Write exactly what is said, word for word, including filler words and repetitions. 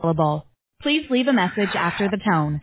available. Please leave a message after the tone.